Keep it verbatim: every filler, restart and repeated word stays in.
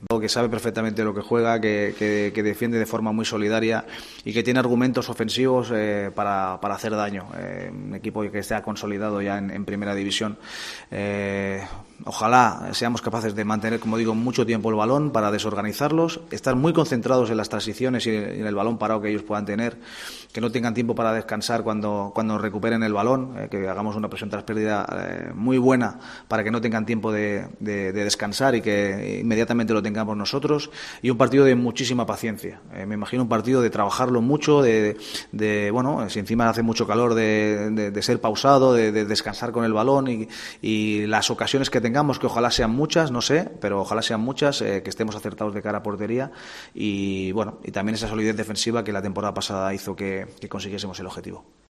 que sabe perfectamente lo que juega, que, que, que defiende de forma muy solidaria y que tiene argumentos ofensivos eh, para, para hacer daño. Eh, un equipo que esté consolidado ya en, en primera división. Eh, ojalá seamos capaces de mantener, como digo, mucho tiempo el balón para desorganizarlos, estar muy concentrados en las transiciones y en el balón parado que ellos puedan tener, que no tengan tiempo para descansar cuando, cuando recuperen el balón, eh, que hagamos una presión tras pérdida eh, muy buena para que no tengan tiempo de, de, de descansar y que inmediatamente lo tengamos nosotros, y un partido de muchísima paciencia. Eh, me imagino un partido de trabajarlo mucho, de, de bueno, si encima hace mucho calor, de, de, de ser pausado, de, de descansar con el balón y, y las ocasiones que tengamos, que ojalá sean muchas, no sé, pero ojalá sean muchas, eh, que estemos acertados de cara a portería y bueno, y también esa solidez defensiva que la temporada pasada hizo que, que consiguiésemos el objetivo.